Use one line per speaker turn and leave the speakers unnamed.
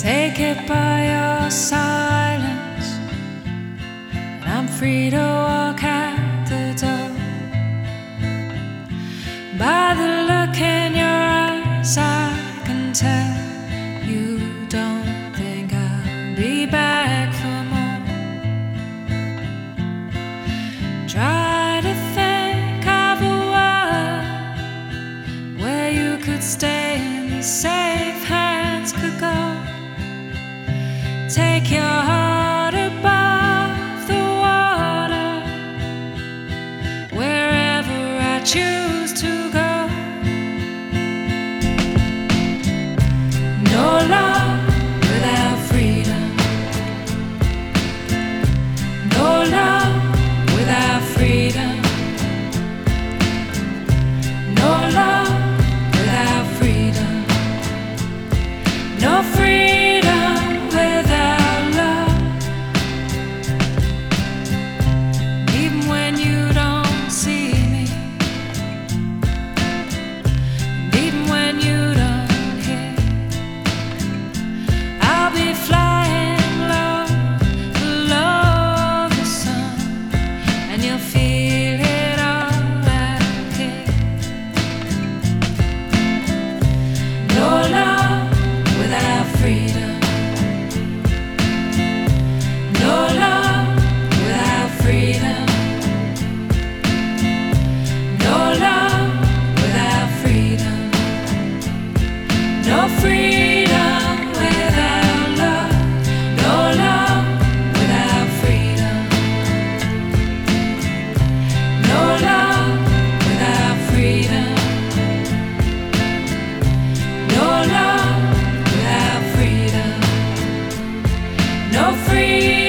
Take it by your silence, and I'm free to walk out the door. By the look in your eyes, I can tell you don't think I'll be back for more. Try to think of a world where you could stay and safe hands could go. Take your heart above the water, wherever I choose to go. No love without freedom. No love without freedom. No love without freedom. No freedom without love. Even when you don't see me, and even when you don't hear, I'll be flying low below the sun, and you'll feel it all out here. No love without freedom. No love without freedom. No love without freedom. No freedom without love. No love without freedom. No love without freedom. No love without freedom. No freedom.